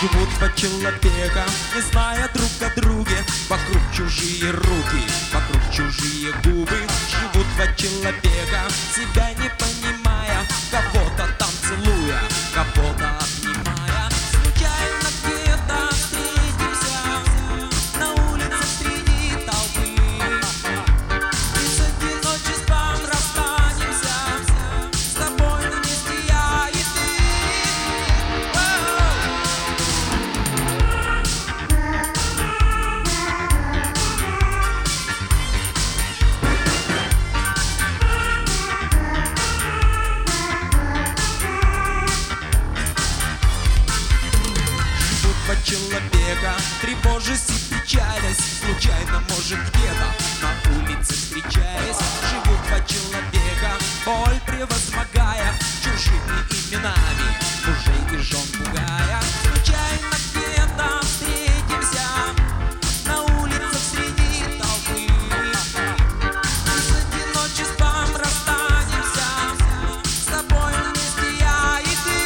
Живут два человека, не зная друг о друге. Вокруг чужие руки, вокруг чужие губы. Живут два человека, себя не понимая, кого-то там целуя, кого-то обнимая. Случайно где-то встретимся на улице среди толпы, и среди ночи спам расстанемся. С тобой вместе я и ты. Два человека, тревожась и печалясь, случайно, может, где-то на улице встречаясь. Живут два человека, боль превозмогая, чужими именами мужей и жен пугая. Случайно где-то встретимся на улице среди толпы, и среди ночи спам расстанемся. С тобой вместе я и ты.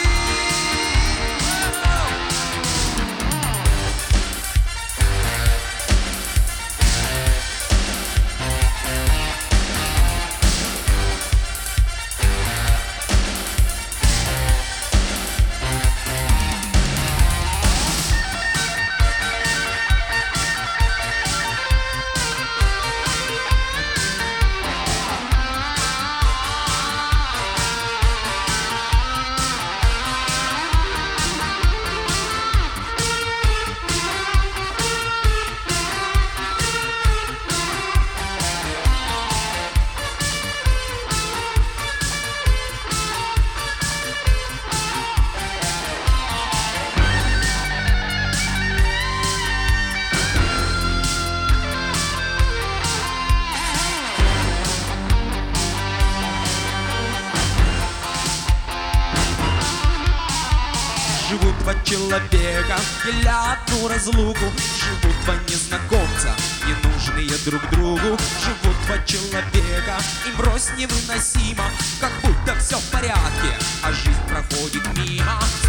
Живут два человека, делят одну разлуку. Живут два незнакомца, ненужные друг другу. Живут два человека, им брось невыносимо, как будто все в порядке, а жизнь проходит мимо.